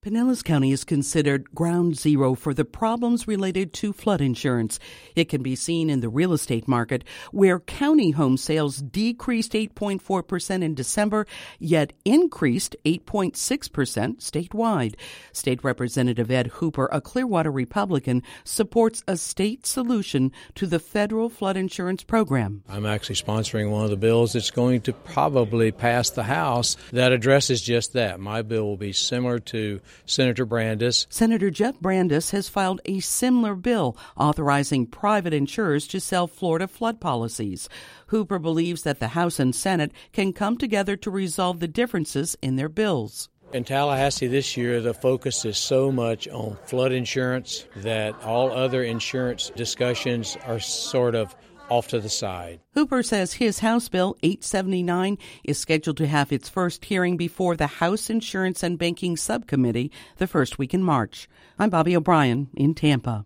Pinellas County is considered ground zero for the problems related to flood insurance. It can be seen in the real estate market, where county home sales decreased 8.4% in December, yet increased 8.6% statewide. State Representative Ed Hooper, a Clearwater Republican, supports a state solution to the federal flood insurance program. I'm actually sponsoring one of the bills that's going to probably pass the House that addresses just that. My bill will be similar to Senator Brandes. Senator Jeff Brandes has filed a similar bill authorizing private insurers to sell Florida flood policies. Hooper believes that the House and Senate can come together to resolve the differences in their bills. In Tallahassee this year, the focus is so much on flood insurance that all other insurance discussions are sort of off to the side. Hooper says his House Bill 879 is scheduled to have its first hearing before the House Insurance and Banking Subcommittee the first week in March. I'm Bobby O'Brien in Tampa.